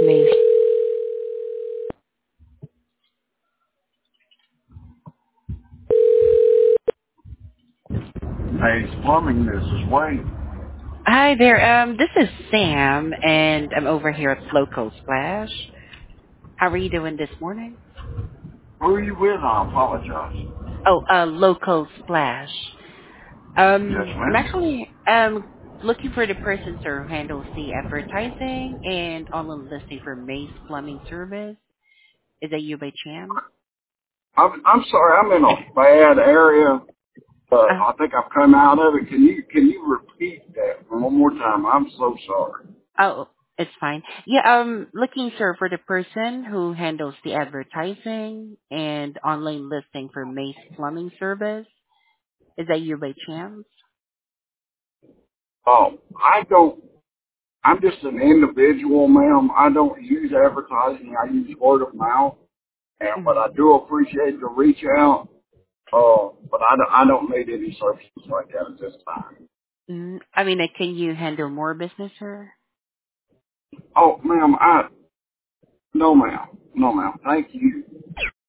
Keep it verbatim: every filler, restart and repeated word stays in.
Mace. Hey, it's plumbing. This is Wayne. Hi there. Um, this is Sam, and I'm over here at Local Splash. How are you doing this morning? Who are you with? I apologize. Oh, uh, Local Splash. Yes, Um, I'm ma'am. actually um looking for the person who handles the advertising and online listing for Mace Plumbing Service. Is that you by chance? I'm, I'm sorry. I'm in a bad area, but Uh, I think I've come out of it. Can you can you repeat that one more time? I'm so sorry. oh, it's fine. Yeah, um, looking, sir, for the person who handles the advertising and online listing for Mace Plumbing Service. Is that you by chance? Oh, I don't. I'm just an individual, ma'am. I don't use advertising. I use word of mouth. And but I Mm. do appreciate the reach out. Uh, but I don't, I don't need any services like that at this time. Mm, I mean, like, can you handle more business, sir? Oh, ma'am. I no, ma'am. No, ma'am. Thank you.